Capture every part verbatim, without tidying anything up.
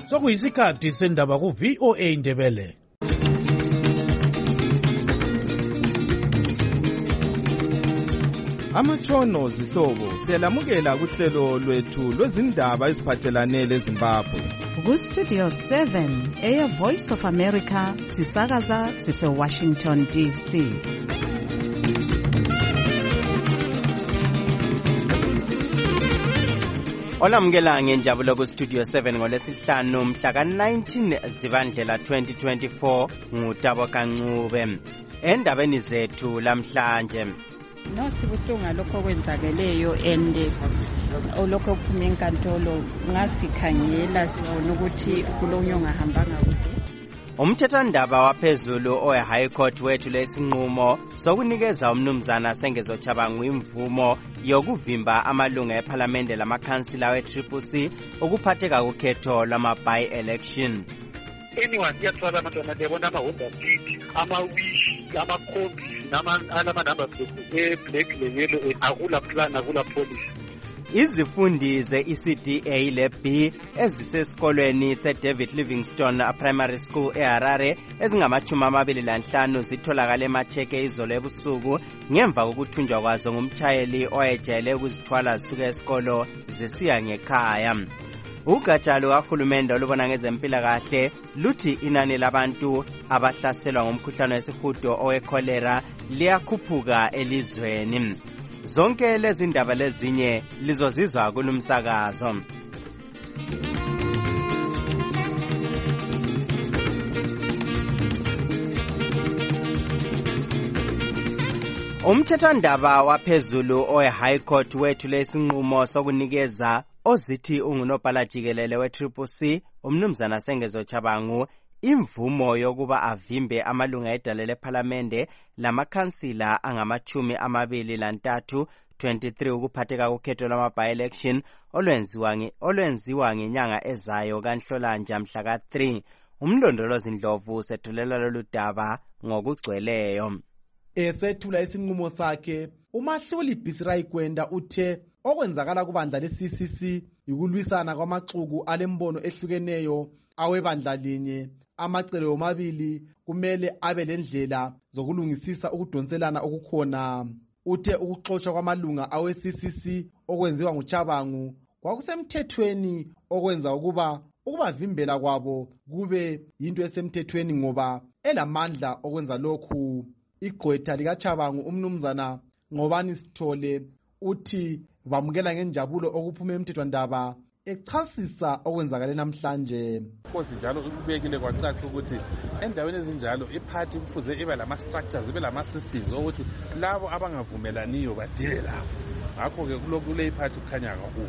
sokuyisikhathi sendaba ku-V O A Ndebele. Amatshono zihlobo siyalamukela kuhlelo lwethu lwezindaba eziphathelane leZimbabwe. Ku-Studio seven, Air Voice of America, sisakaza sise-Washington D C. Olamukela ngenjabulo ku-Studio seven ngolesihlanu mhla ka-nineteen Zibandlela twenty twenty-four nguTabo Kancube. Endabeni zethu lamhlanje, no sibuhlungu lokho kwenzakeleyo and olokho kuphume enkantolo ngasikhangela sibona ukuthi kulonyo ngahambanga kuhle. Umthethwandaba waphezulu owe-High Court wethu lesinqumo sokunikeza umnumzana Sengezo Chabangu imvumo yokuvimba amalunga ephalamende lamakhansila we-Triple C ukuphatheka kukhetho lama-by-election. Anyone yathola abantwana lebona ama-Honda City, ama-Wish, ama-Kombi, nama-number e-black le-yellow akula plan akula policy. Izifundi ze-E C D A le-B ezisesikolweni se-David Livingstone Primary School eHarare ezingamachumi amabili lanhlanu zitholakale emacheke izolo ebusuku ngemva kokuthunjwa kwazo ngumtshayeli owayejayele ukuzithwala zisuka esikolo zisiya ngekhaya. Ugatsha lukahulumende olubona ngezempilakahle luthi inani labantu abahlaselwa ngumkhuhlane wesihudo owe-cholera liyakhuphuka elizweni. Zonke lezi ndaba lezinye lizozizwa kulumsakazo. Umthethwandaba waphezulu owe-High Court wethu lesinqumo sokunikeza ozithi ungunobhala jikelele we-Triple C umnumzana Sengezo Chabangu imvumo yokuba avimbe amalunga edale lephalamende lamakhansila angamachumi amabili lantathu twenty-three ukuphatheka kukhetho lama-by-election olwenziwa olwenziwa ngenyanga ezayo kaNhlolanja mhla ka-three. Umlondolozi Ndlovu sethulela lolu daba ngokugcweleyo. Esethula isinqumo sakhe, uMahluli Bisirayikwenda uthe okwenzakala kubandla le-C C C yikulwisana kwamaxuku alembono ehlukeneyo awebandla linye. Amacele omabili kumele abe lendlela zokulungisisa ukudonselana okukhona. Uthe ukuxoshwa kwamalunga awe-C C C okwenziwa nguChabangu kwakusemthethweni okwenza ukuba ukubavimbela kwabo kube yinto esemthethweni ngoba elamandla okwenza lokhu. Igqwetha likaChabangu umnumzana Ngobani Sithole uthi bamukela ngenjabulo okuphume emthethwandaba echasisa okwenzakale namhlanje. Konke njalo ukubekile kwacaca ukuthi endaweni ezinjalo iphathi kufuze ibe lama structures ibe lama systems ukuthi labo abangavumelaniyo badile labo. Ngakho ke kulokule iphathi kukhanya kakhulu.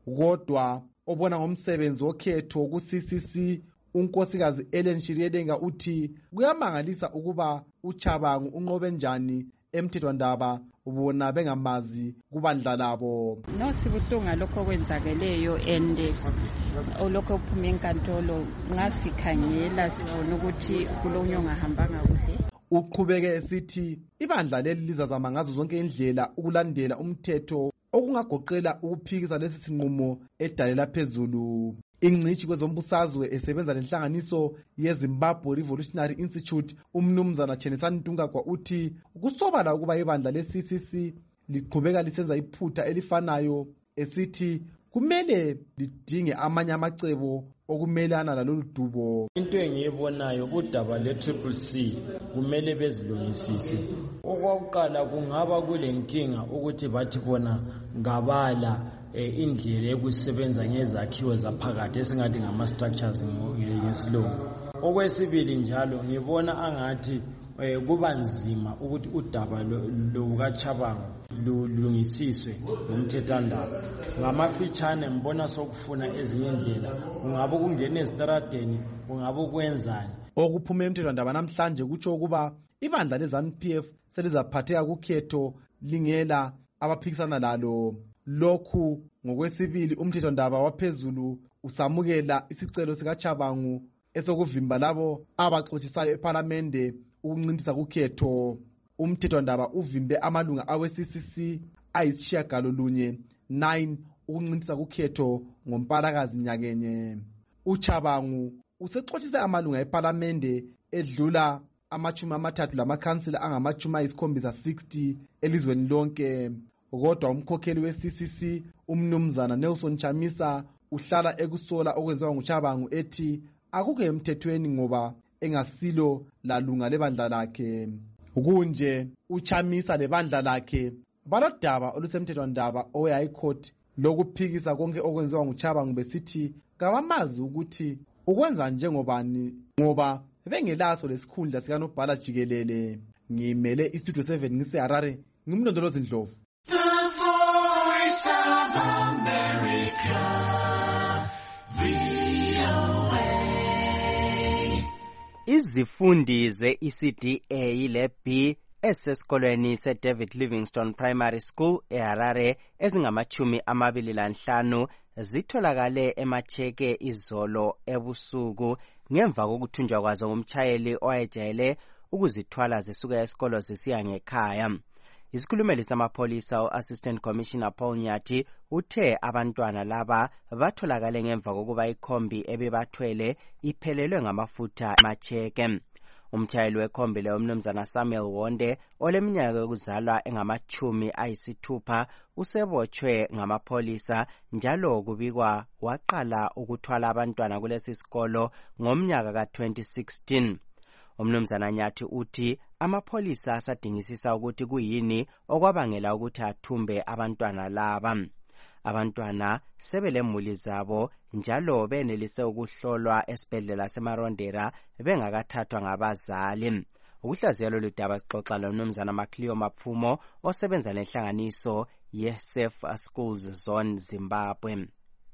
Kodwa obona ngomsebenzi wokhetho ku-C C C unkosikazi Ellen Shiryedenga uthi kuyamangalisa ukuba uChabangu unqobe njani emthethwandaba ubona bengamazi kubandla labo. No sibuhlungu lokho kwenzakeleyo and olokho kuphume enkantolo ngasikhangela sibona ukuthi kulonyo ngahambanga kuhle. Uqhubeke esithi ibandla leli lizazama ngazo zonke indlela ukulandela umthetho okungagoqela ukuphikisa lesi sinqumo edalela phezulu. Ingcitshi kwezombusazwe esebenza lenhlanganiso yeZimbabwe Revolutionary Institute umnumzana Chenisani Ntungagwa uthi kusobala ukuba ibandla le-C C C liqhubeka lisenza iphutha elifanayo esithi kumele lidinge amanye amacebo okumelana lalolu dubo. Into engiyibonayo udaba le-Triple C kumele bezilungisise. Okwakuqala kungaba kule nkinga ukuthi bathi bona ngabala indlela yokusebenza ngezakhiwo zaphakathi esingathi ngama-structures ngesilungu. Okwesibili njalo ngibona angathi kuba nzima ukuthi udaba lukaChabangu lulungisiswe ngomthethwandaba. Ngamafitshane ngibona sokufuna ezinye indlela, kungabe kungena ezitaradeni, kungabe kwenzani. Okuphume emthethwandaba namhlanje kutsho ukuba ibandla le-ZANU P F selizaphatheka kukhetho lingela abaphikisana lalo. Lokhu ngokwesibili umthethwandaba waphezulu usamukela isicelo sikaChabangu esokuvimba labo abaxotshisayo ephalamende ukuncintisa kukhetho. Umthethwandaba uvimbe amalunga awe-C C C ayisishiyagalolunye nine ukuncintisa kukhetho ngoMpalakazi nyakenye. uChabangu usexoxise amalunga eParliament edlula amachumi amathathu lamakhansila angamachumi ayisikhombisa sixty elizweni lonke. Kodwa umkhokheli we-C C C umnumzana Nelson Chamisa uhlala ekusola okwenziwa nguChabangu ethi akukho emthethweni ngoba engasilo lalunga lebandla lakhe. Kunje uChamisa lebandla lakhe balodaba olusemthethwandaba owe-High Court lokuphikisa konke okwenziwa nguChabangu besithi kabamazi ukuthi ukwenza njengobani ngoba bengelaso lesikhundla sikanobhala jikelele. Ngimele istudio seven ngiseHarare, ngimlondolozi Ndlovu. Izifundi ze-E C D A le B esesikolweni se-David Livingstone Primary School eHarare ezingamachumi amabili lanhlanu zitholakale emacheke izolo ebusuku ngemva kokuthunjwa kwazo ngumtshayeli owayejayele ukuzithwala zisuka esikolo zisiya ngekhaya. Isikhulumeli samapholisa u-Assistant Commissioner Paul Nyati uthe abantwana laba batholakale ngemva kokuba ikhombi ebebathwele iphelelwe ngamafutha emacheke. Umtshayeli wekhombi le umnumzana Samuel Wonde oleminyaka yokuzalwa engamachumi ayisithupha usebotshwe ngamapholisa njalo kubikwa waqala ukuthwala abantwana kulesi sikolo ngomnyaka ka twenty sixteen. Umnumzana Nyathi uthi amapholisa asadingisisa ukuthi kuyini okwabangela ukuthi athumbe abantwana laba. Abantwana sebelemuli zabo njalo benelise ukuhlolwa esibhedlela seMarondera bengakathathwa ngabazali. Ukuhlaziya lolu daba sixoxa lomnumzana Macleo Mapfumo osebenza lenhlanganiso ye-Safe Schools Zone Zimbabwe.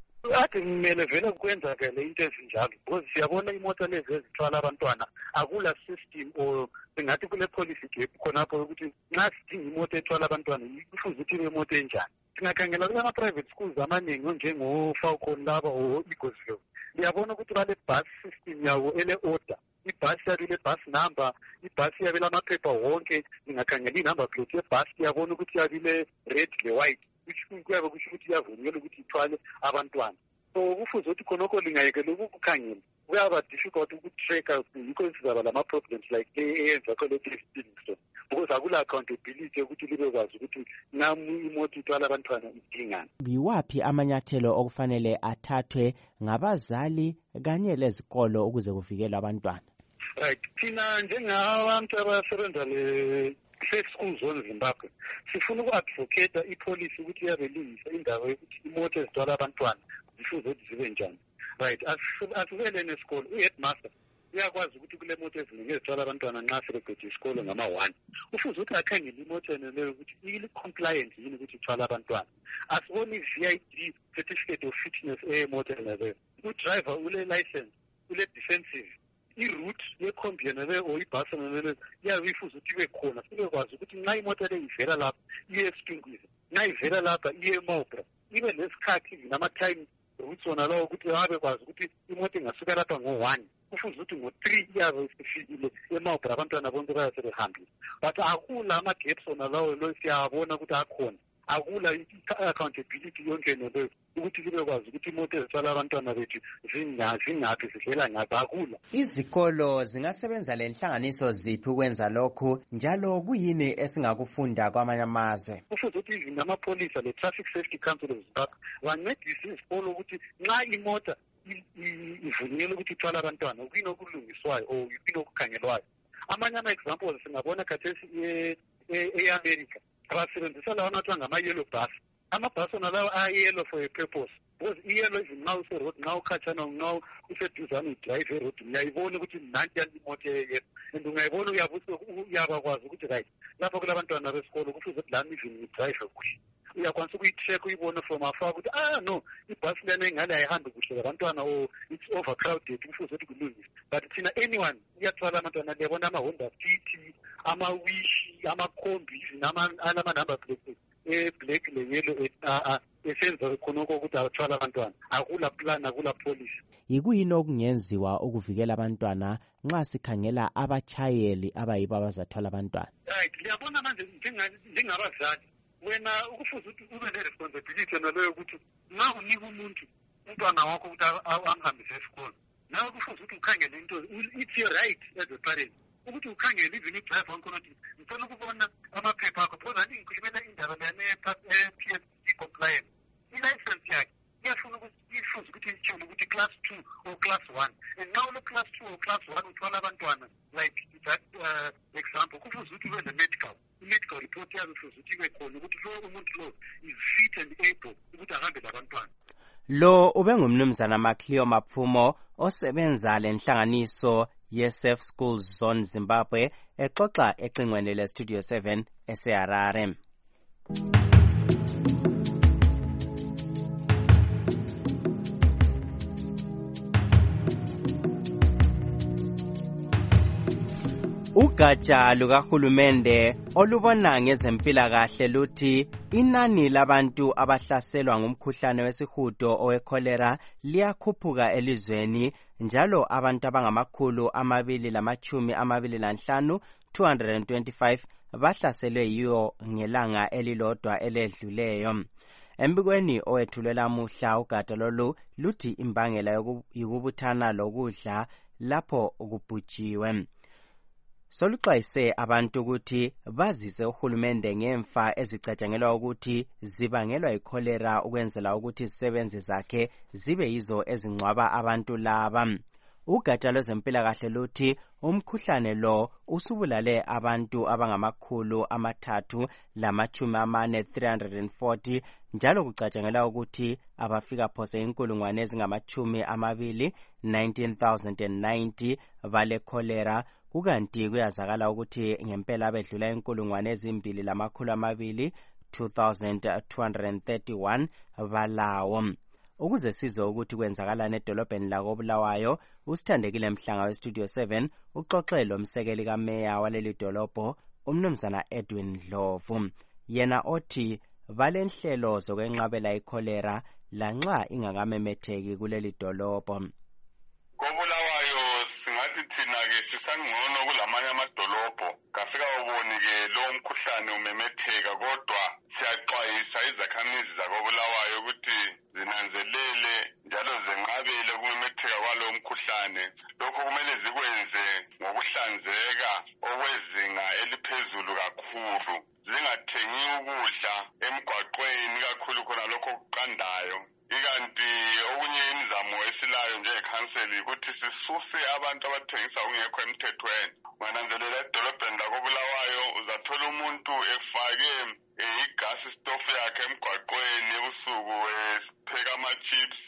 Ade kumele vele kwenzakele into ezinjalo because siyabona imoto lezi ezithwala abantwana akula system or singathi kule policy gap khonapho ukuthi nxa sidinga imoto ethwala abantwana kufuze ukuthi imoto enjani. Singakhangela kulama private schools amaningi onjengo Falcon laba o Eaglesville liyabona ukuthi bale bus system yawo ele order ibus yabile bus number ibus yabile amaphepha wonke singakhangela inumber plate yebus yabona ukuthi yabile red le white kuyabe kusho ukuthi yavunyelwa ukuthi ithwale abantwana. So kufuze ukuthi khonokho lingayekela ukukhangela kuyaba difficult ukutracker yikho sizaba lama problems like eyenza kole Livingstone because akula accountability ukuthi libe kwazi ukuthi nami imoto ithwala abantwana idingani. Ngiwaphi amanyathelo okufanele athathwe ngabazali kanye lezikolo ukuze kuvikelwe abantwana? Right, thina njengabantu abasebenza le Safe Schools Zone Zimbabwe sifuna uku-advocate ipolicy ukuthi iyabelungisa indaba yokuthi imoto ezithwala abantwana zifuze ukuthi zibe njani. Right, asivele nesikolo u-headmaster uyakwazi ukuthi kule moto eziningi ezithwala abantwana nxa sebeqede isikolo ngama-one ufuze ukuthi akhangele imoto eneleyo ukuthi ili-compliant yini ukuthi ithwala abantwana. Asiboni i-V I D certificate of fitness eyemoto eneleyo. U-driver ule-license ule-defensive i-route yekhombi yeneleyo or ibhasi eneleyo iyabe ifuze ukuthi ibe khona sibekwazi ukuthi nxa imoto le ivela lapha iye esitungwize nxa ivela lapha iye emobra ibe lesikhathi nama-time routes wona lawo ukuthi abekwazi ukuthi imoto ingasuka lapha ngo-one kufuze ukuthi ngo-three iyabe sifikile emobra abantwana bonke bayasebehambile. But akula ama-gaps wona lawo lo siyabona ukuthi akhona akula i-accountability yonke neleyo ukuthi libekwazi ukuthi imoto ezithwala abantwana bethu zingaphi zidlela ngaphi akula. Izikolo zingasebenza lenhlanganiso ziphi ukwenza lokhu njalo kuyini esingakufunda kwamanye amazwe? Kufuze ukuthi namapholisa le-Traffic Safety Council of Zimbabwe bancedise izikolo ukuthi nxa imota ivunyelwe ukuthi ithwala abantwana kuyini okulungiswayo or kuyini okukhangelwayo. Amanye ama-examples singabona khathesi e-America basebenzisa lawo anathiwa ngama-yellow bus. Amabhasi wona lawo ayellow for a purpose because i-yellow even nxa userod nxa ukhatshana nxa useduzane udrayive erod uyayibona ukuthi nanti yali imoto eyeyellow and ungayibona uyabakwazi ukuthi right lapho kulabantwana besikolo kufuze ukuthi lami even ngidrayive kuhle. Uyakwanisa ukuyi-track uyibone from afar ukuthi ah no ibhasi lena engale ayihambi kuhle labantwana or it's overcrowded kufuze ukuthi kulungise. But thina anyone iyathwala abantwana liyabona ama-Honda City ama-Wish amakhombi alama-number plates e-black le-yellow esenza khonokho ukuthi athwala abantwana akula plan akula policy. Yikuyini okungenziwa ukuvikela abantwana nxa sikhangela abatshayeli abayibo abazathwala abantwana? Right, liyabona manje njengabazali wena ukufuze ukuthi ube ne-responsibility naleyo ukuthi nxa unika umuntu umntwana wakho ukuthi angihambise esikolo. Nawe kufuze ukuthi ukhangele into, it's your right as a parent ukuthi ukhangele even i-drive wankhona ukuthi ngifuna ukubona amaphepha akho because ani ngikhulumela indaba ne-P S C compliance. I-license yakhe iyafuna ukuthi ifuze ukuthi itshele ukuthi class two or class one, and now lo class two or class one uthwala abantwana like that uh, example kufuze ukuthi ube ne-medical i-medical report yazo kufuze ukuthi ibe khona ukuthi lo umuntu lo is fit and able ukuthi ahambe labantwana. Lo ubengumnumzana Macleo Mapfumo osebenza lenhlanganiso ye-Safe Schools Zone Zimbabwe exoxa ecingweni le-Studio seven eseHarare. Ugatsha lukahulumende olubona ngezempilakahle luthi inani labantu abahlaselwa ngumkhuhlane wesihudo owekholera liyakhuphuka elizweni njalo abantu abangamakhulu amabili lamachumi amabili lanhlanu two hundred twenty-five bahlaselwe yiyo ngelanga elilodwa eledluleyo. Embikweni owethulwe lamuhla ugatsha lolu luthi imbangela yokubuthana lokudla lapho kubhujiwe. Soluxwayise abantu ukuthi bazise uhulumende ngemfa ezicatshangelwa ukuthi zibangelwa yikholera ukwenzela ukuthi izisebenzi zakhe zibe yizo ezingcwaba abantu laba. Ugatsha lwezempilakahle luthi umkhuhlane lo usubulale abantu abangamakhulu amathathu lamachumi amane three hundred forty njalo kucatshangelwa ukuthi abafika phose inkulungwane ezingamachumi amabili nineteen thousand ninety bale kholera. Kukanti kuyazakala ukuthi ngempela abedlula inkulungwane ezimbili lamakhulu amabili two thousand two hundred thirty-one balawo. Ukuze sizwe ukuthi kwenzakalana edolobheni lakoBulawayo, usithandekile Mhlanga weStudio seven uxoxe lomsekeli kameya waleli dolobho umnumzana Edwin Dlovu. Yena othi balenhlelo zokwenqabela ikholera lanxa ingakamemetheki kuleli dolobho. Singathi thina-ke sisangcono kulamanye amadolobho kasikawuboni-ke lo mkhuhlane umemetheka, kodwa siyaxwayisa izakhamizi zakoBulawayo ukuthi zinanzelele njalo zenqabele ukumemetheka kwalo mkhuhlane. Lokho kumele zikwenze ngokuhlanzeka okwezinga eliphezulu kakhulu, zingathengi ukudla emgwaqweni kakhulu khona lokho kuqandayo. Ikanti okunye imizamo esilayo njengekhanseli ukuthi sisuse abantu abathengisa okungekho emthethweni. Ungananzelela edolobheni lakoBulawayo uzathola umuntu efake igas stove yakhe emgwaqweni ebusuku epheka ama-chips,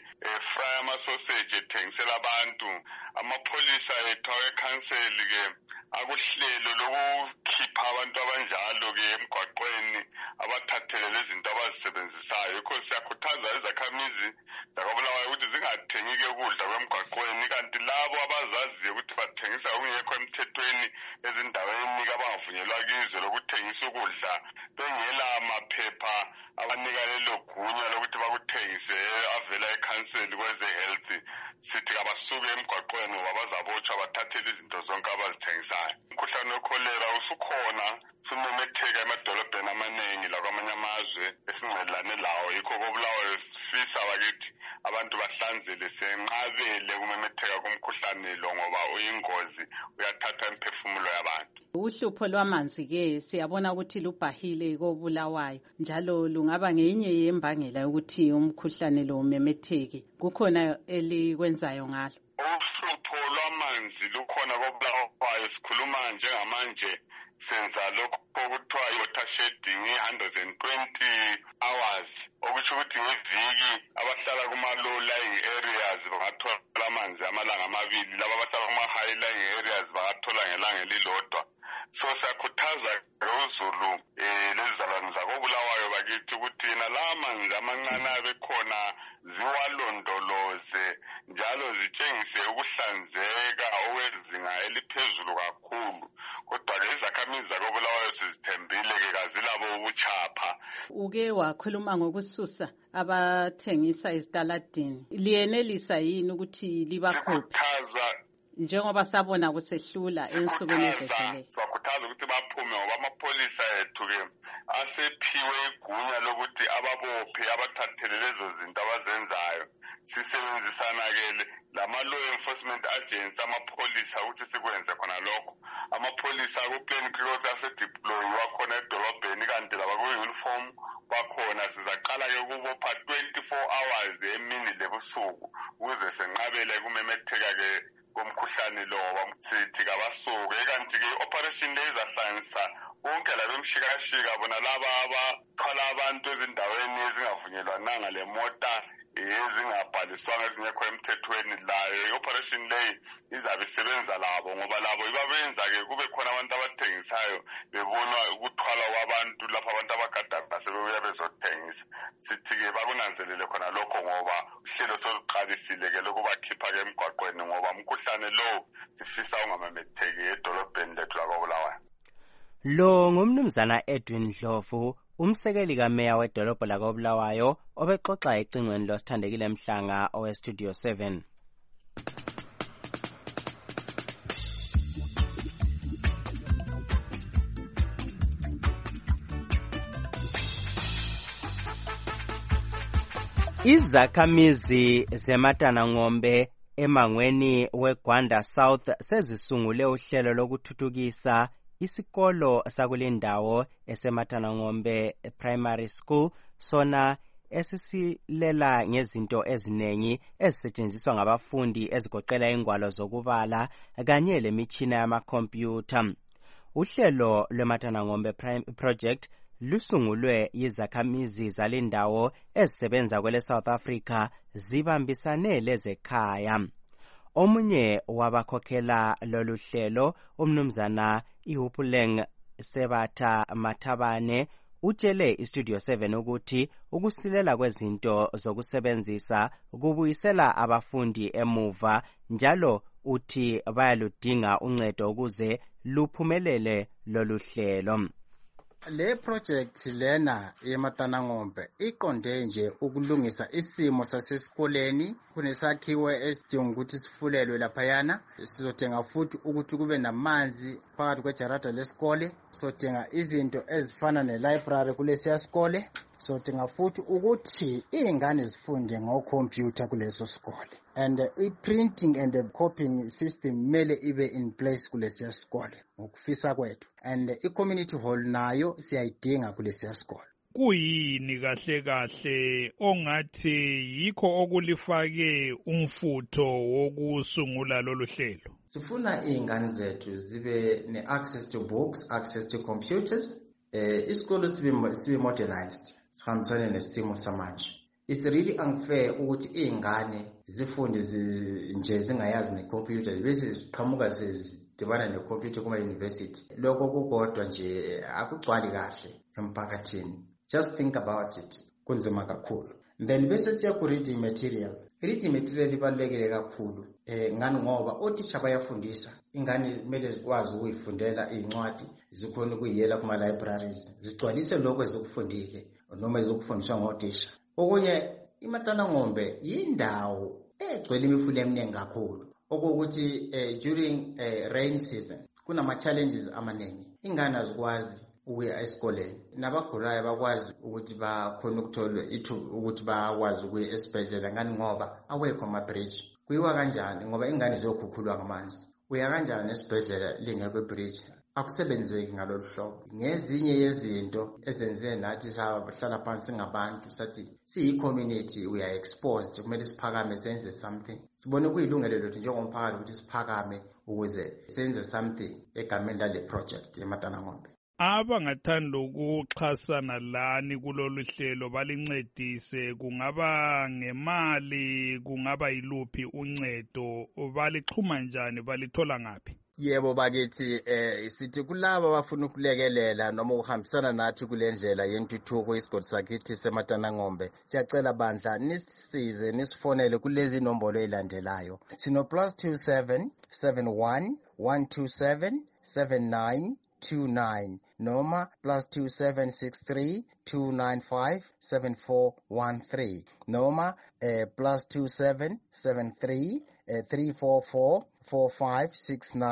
efry ama-sausage ethengisela abantu. Amapholisa ethu awekhanseli-ke akuhlelo lokukhipha abantu abanjalo-ke emgwaqweni abathathele lezinto abazisebenzisayo. Yikho siyakhuthaza izakhamizi zakoBulawayo ukuthi zingathengi-ke ukudla kwemgwaqweni, kanti labo abazaziyo ukuthi bathengisa okungekho emthethweni ezindaweni abangavunyelwa kizo lokuthengisa ukudla bengela maphepha abanika lelo gunya lokuthi bakuthengise avela ekhanseli kweze-health, sithi kabasuke emgwaqweni ngoba bazabotshwa bathathele izinto zonke abazithengisayo. Umkhuhlane wekholera usukhona sumemetheka emadolobheni amaningi lakwamanye amazwe esingcelane lawo. Yikho koBulawayo sifisa bakithi abantu bahlanzele senqabele kumemetheka komkhuhlane lo ngoba uyingozi, uyathatha imphefumulo yabantu. Uhlupho lwamanzi-ke siyabona ukuthi lubhahile koBulawayo njalo lungaba ngenye yembangela yokuthi umkhuhlane lo umemetheke. Kukhona elikwenzayo ngalo? Uhlupho lwamanzi lukhona koBulawayo. Sikhuluma njengamanje senza lokho okuthiwa i-water shedding one hundred twenty hours, okusho ukuthi ngeviki abahlala kuma-low lying areas bangathola amanzi amalanga amabili, laba abahlala kuma-high lying areas bangathola ngelanga elilodwa. So siyakhuthaza uzulu eh lezizalwane zakoBulawayo bakithi ukuthi nala manzi amancane abekhona ziwalondoloze njalo zitshengise ukuhlanzeka okwezinga eliphezulu kakhulu. Kodwa ke izakhamizi zakoBulawayo sizithembile-ke kazilabo ubuchapha. Uke wakhuluma ngokususa abathengisa ezitaladini, liyenelisa yini ukuthi libakhuphe sikhuthaza njengoba sabona kusehlula ensukwini ezedlule? sibakhuthaza ukuthi baphume ngoba amapholisa ethu-ke asephiwe igunya lokuthi ababophe abathathele lezo zinto abazenzayo. Sisebenzisana-ke lama-law enforcement agents amapholisa ukuthi sikwenze khona lokho. Amapholisa ku-Plain Creek asedeployiwa khona edolobheni kanti laba ku-uniform bakhona sizaqala-ke ukubopha twenty-four hours emini lebusuku ukuze senqabele kumemetheka-ke komkhuhlane lo sithi kabasuke. Kanti-ke operation le izahlanganisa bonke laba emshikashika bona laba abathwala abantu ezindaweni ezingavunyelwananga le mota ezingabhaliswanga ezingekho emthethweni. Layo i-operation leyi izabe isebenza labo ngoba labo ibabenza-ke kube khona abantu abathengisayo bebona ukuthwala kwabantu lapho abantu abagadaga sebebuya bezothengisa. Sithi-ke bakunanzelele khona lokho ngoba uhlelo soluqalisile-ke lokubakhipha-ke emgwaqweni ngoba umkhuhlane lo sifisa ungamemetheki edolobheni lethu lakwaBulawayo. Lo ngumnumzana Edwin Dlovu, umsekeli kameya wedolobho lakwaBulawayo obexoxa ecingweni losithandekile Mhlanga owestudio seven. Izakhamizi zeMatanangombe emangweni weGwanda South sezisungule uhlelo lokuthuthukisa isikolo sakulendawo eseMatanangombe Primary School, sona esisilela ngezinto ezinengi ezisetshenziswa ngabafundi ezigoqela ingwalo zokubala kanye lemitshina yamakhompyutha. Uhlelo lweMatanangombe Project lusungulwe yizakhamizi zalendawo ezisebenza kwele South Africa zibambisane lezekhaya. Omunye wabakhokhela lolu hlelo, umnumzana Ihupuleng Sebatha Mathabane, utshele istudio seven ukuthi ukusilela kwezinto zokusebenzisa kubuyisela abafundi emuva, njalo uthi bayaludinga uncedo ukuze luphumelele lolu hlelo. Le project lena yeMatanangombe iqonde nje ukulungisa isimo sasesikoleni. Kunesakhiwo esidinga ukuthi sifulelwe laphayana. Sizodinga futhi ukuthi kube namanzi phakathi kwejarada lesikole. Sizodinga izinto ezifana ne-library kulesiya sikole. Sizodinga futhi ukuthi iy'ngane zifunde ngokhompyutha kuleso sikole. And uh, i-printing and the copying system mele ibe in place kulesiya sikole ngokufisa kwethu. And uh, i-community hall nayo siyayidinga kulesiya sikole. Kuyini kahle kahle ongathi yikho okulifake umfutho wokusungula lolu hlelo? Sifuna iy'ngane zethu zibe ne-access to books, access to computers. Uh, isikolo sibe, sibe modernized, sihambisane nesimo samanje. It's really unfair ukuthi iy'ngane zifunde nje zingayazi necomputer bese ziqhamuka sezidibana necomputer kuma university. Lokho kukodwa nje akugcwali kahle emphakathini. Just think about it. Kunzima kakhulu. Then bese siya ku reading material. Reading material ibalulekile kakhulu. Eh ngani ngoba othisha bayafundisa. Ingane kumele zikwazi ukuyifundela incwadi, zikhona ukuyiyela kuma libraries. Zigcwalise lokho ezokufundike noma ezokufundiswa ngothisha. Okunye iMatanangombe yindawo egcwele imifula eminingi kakhulu. Okokuthi eh, during eh, rain season kunama challenges amaningi. Ingane azikwazi ukuya esikoleni. Nabagulayo bakwazi ukuthi bakhona ukuthola ithuba ukuthi bakwazi ukuya esibhedlela ngani ngoba awekho ama bridge. Kuyiwa kanjani ngoba ingane zokhukhulwa ngamanzi. Uya kanjani esibhedlela lingekho bridge? Akusebenzeki ngalolu hlobo. Ngezinye yezinto ezenze nathi sahlala phansi ngabantu sathi siyi-community we are exposed, kumele siphakame senze something. Sibone kuyilungelo lethu njengomphakathi ukuthi siphakame ukuze senze something egameni lale project yeMatanangombe. Abangathanda ukuxhasana lani kulolu hlelo balincedise, kungaba ngemali, kungaba yiluphi uncedo, balixhuma njani, balithola ngaphi? Yebo bakithi eh sithi kulabo abafuna ukulekelela noma ukuhambisana nathi kulendlela yentuthuko isigodi sakithi seMatanangombe, siyacela bandla nisisize nisifonele kulezi nombolo ezilandelayo. Sino plus two seven seven one one two seven seven nine two nine noma plus two seven six three two nine five seven four one three noma eh, plus two seven seven three three four four four five six nine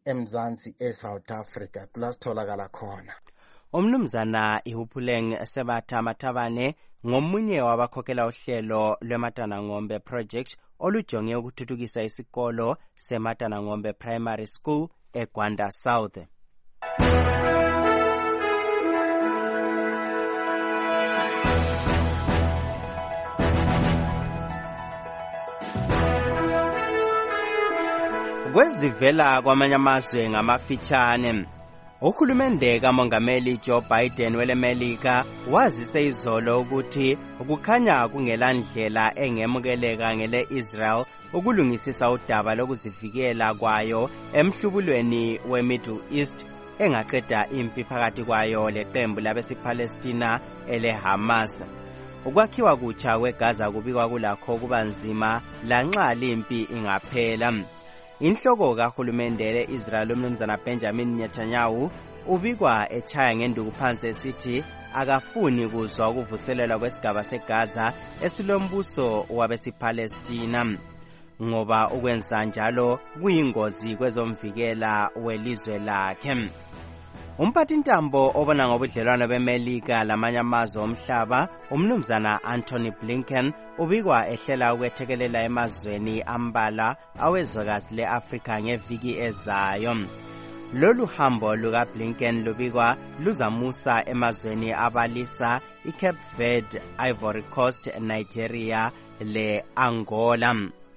eMzansi eSouth Africa kulasitholakala khona. Umnumzana Ihupuleng Sebatha Mathabane ngomunye wabakhokhela uhlelo lweMatana Ngombe project olujonge ukuthuthukisa isikolo seMatana Ngombe Primary School eGwanda South. Kwezivela kwamanye amazwe ngamafitshane, uhulumende kamongameli Joe Biden welemelika wazise izolo ukuthi kukhanya kungelandlela engemukeleka ngele Israel ukulungisisa udaba lokuzivikela kwayo emhlubulweni weMiddle East engaqeda impi phakathi kwayo leqembu labesipalestina ele Hamas. Ukwakhiwa kutsha kweGaza kubikwa kulakho kubanzima lanxa limpi ingaphela. Inhloko kahulumende le-Israel umnumzana Benjamin Netanyahu ubikwa echaya ngenduku phansi esithi akafuni kuzwa ukuvuselelwa kwesigaba seGaza esilombuso wabesipalestina ngoba ukwenza njalo kuyingozi kwezomvikela welizwe lakhe. Umphathintambo obona ngobudlelwano beMelika lamanye amazwe omhlaba umnumzana Anthony Blinken ubikwa ehlela ukwethekelela emazweni ambala awezwekazi leAfrika ngeviki ezayo. Lolu hambo luka Blinken lubikwa luzamusa emazweni abalisa iCape Verde, Ivory Coast, Nigeria le Angola.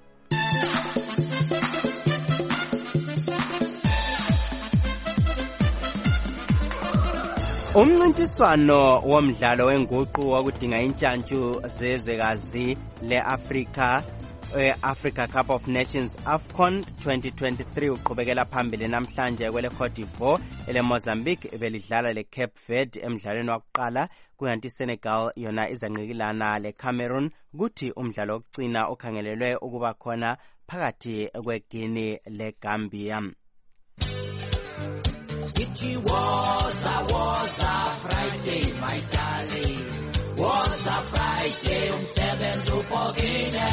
Umncintiswano womdlalo wenguqu wokudinga intshantshu zezwekazi leAfrika Africa Cup of Nations AFCON twenty twenty-three uqhubekela phambili namhlanje kwele Cote d'Ivoire ele Mozambique belidlala le Cape Verde emdlalweni wakuqala, kuyanti Senegal yona izanqikilana le Cameroon kuthi umdlalo wokugcina okhangelelwe ukuba khona phakathi kweGuinea le Gambia. It was a was a Friday, my darling. Was a Friday, umsebenzi ubhokile.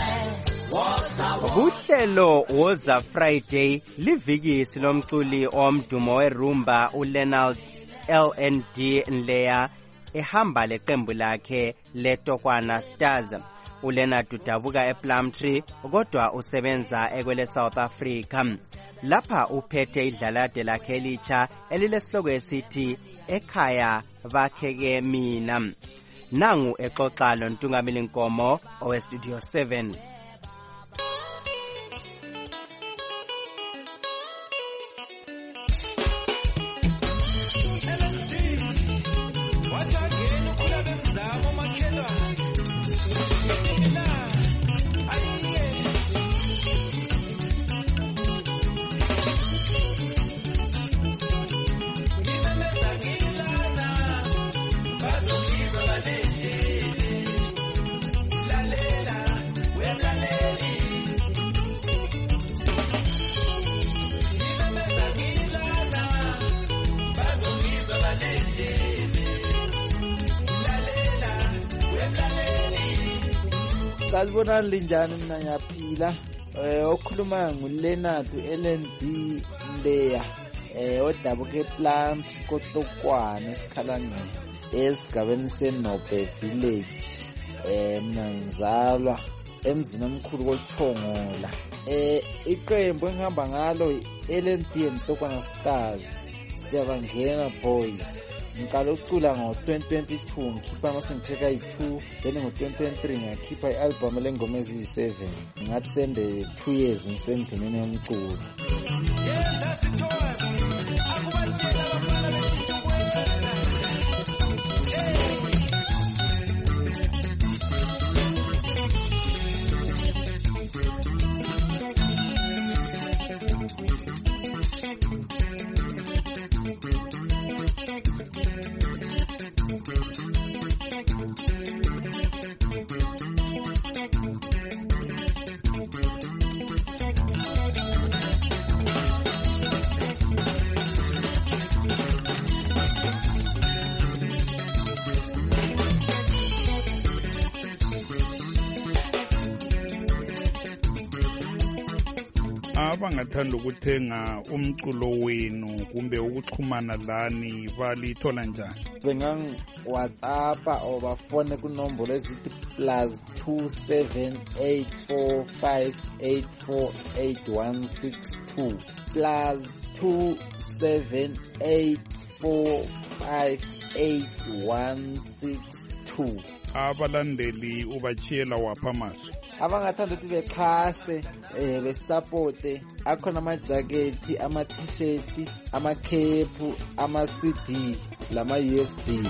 Uhlelo was a Friday liviki silomculi omdumo werumba uLeonard L N D Nleya ehamba leqembu lakhe leTokwana Stars. uLeonard udabuka ePlumtree kodwa usebenza ekwele South Africa. Lapha uphethe idlalade lakhe elitsha elilesihloko esithi ekhaya bakheke mina. Nangu exoxa loNtungamili Nkomo owe Studio seven. Salibona linjani mina ngiyaphila. Eh okhuluma nguLeonard L N D Nleya eh odabuka ePlumtree koTokwana esikhalangeni esigabeni seNobe Village. Eh mina ngizalwa emzini omkhulu koThongola. Eh iqembu engihamba ngalo L N D and Tokwana Stars. Siyabangena boys. Ngicala ukucula ngo twenty twenty-two ngikhipha amasengicheka ayi-two, then ngo twenty twenty-three ngiyakhipha i-album lengoma eziyi-seven. Ngathi sende two years ngisendimeni yomculo. abangathanda ukuthenga umculo wenu kumbe ukuxhumana lani balithola njani? Bengang-WhatsAppa or bafone kunombolo ezithi plus two seven eight four five eight four eight one six two plus two seven eight four five eight one six two. Abalandeli ubachiyela wapha amazwi? Abangathanda ukuthi bexhase eh besupport akhona amajaketi, ama-t-shirt, amakhephu, ama-C D lama-U S B.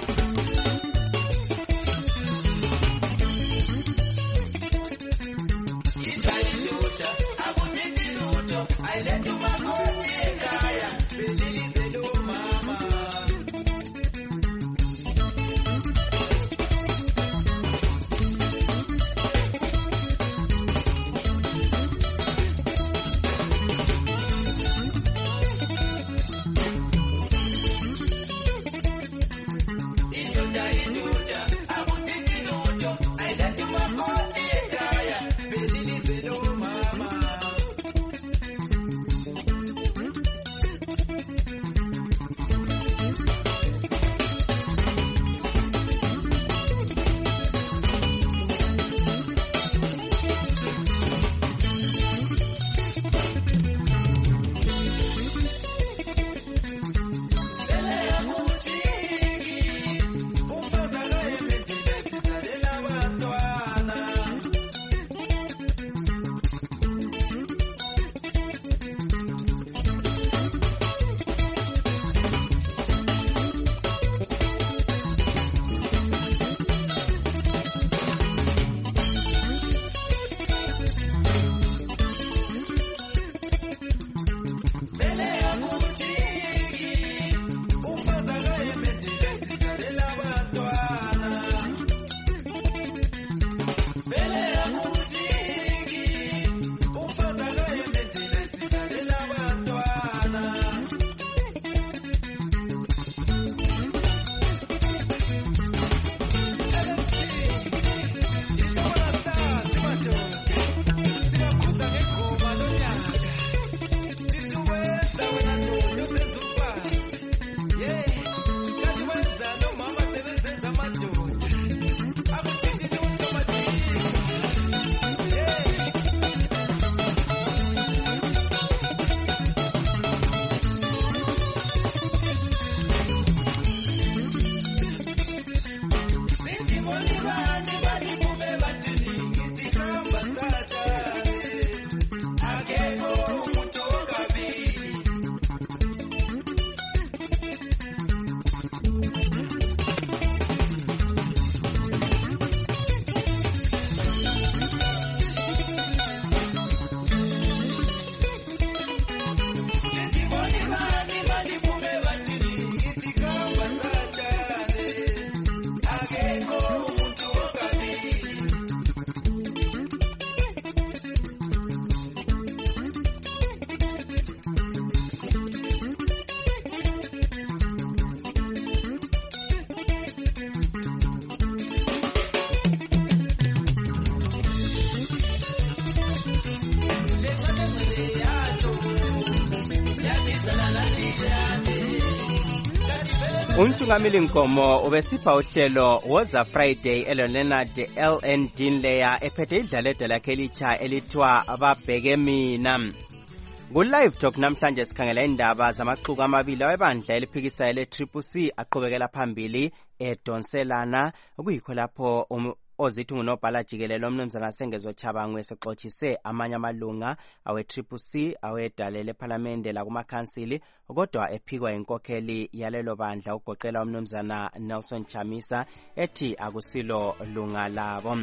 Umthungameli Nkomo ubesipha uhlelo Woza Friday eLeonard L N Dinleya ephethe idlaledo lakhe elitsha elithiwa ababheke mina. Ku-live talk namhlanje sikhangela indaba zamaxuku amabili awebandla eliphikisayo le-Triple C aqhubekela phambili edonselana kuyikho lapho um, ozithi ngunobhala jikelele omnumzana Sengezo Tshabangu esexoxise amanye amalunga awe-Triple C awedalele ephalamende lakumakhansili kodwa ephikwa inkokheli yalelo bandla ugoqela omnumzana Nelson Chamisa ethi akusilo lunga labo.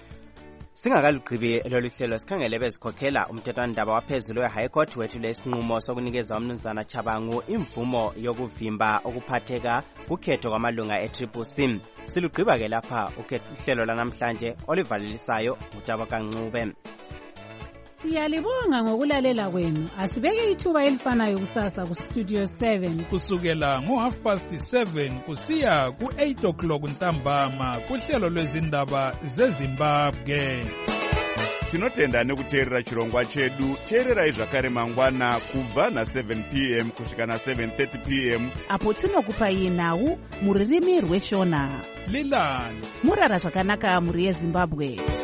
Singakalugqibi lolu hlelo sikhangele bezikhokhela umthethwandaba waphezulu we-High Court wethule isinqumo sokunikeza umnumzana Tshabangu imvumo yokuvimba okuphatheka kukhetho kwamalunga e-Triple C. Silugqiba ke lapha uhlelo lanamhlanje olivalelisayo uTabaka Ncube. Siyalibonga ngokulalela kwenu. Asibeke ithuba elifanayo kusasa ku Studio seven kusukela ngo half past seven kusiya ku eight o'clock ntambama kuhlelo lwezindaba zeZimbabwe. tinotenda nekuteerera chirongwa chedu. Teererai zvakare mangwana kubva na-seven p m kusvika na-seven thirty p m apo tinokupai nhau muririmi rweshona. Lilani murara zvakanaka muri yeZimbabwe.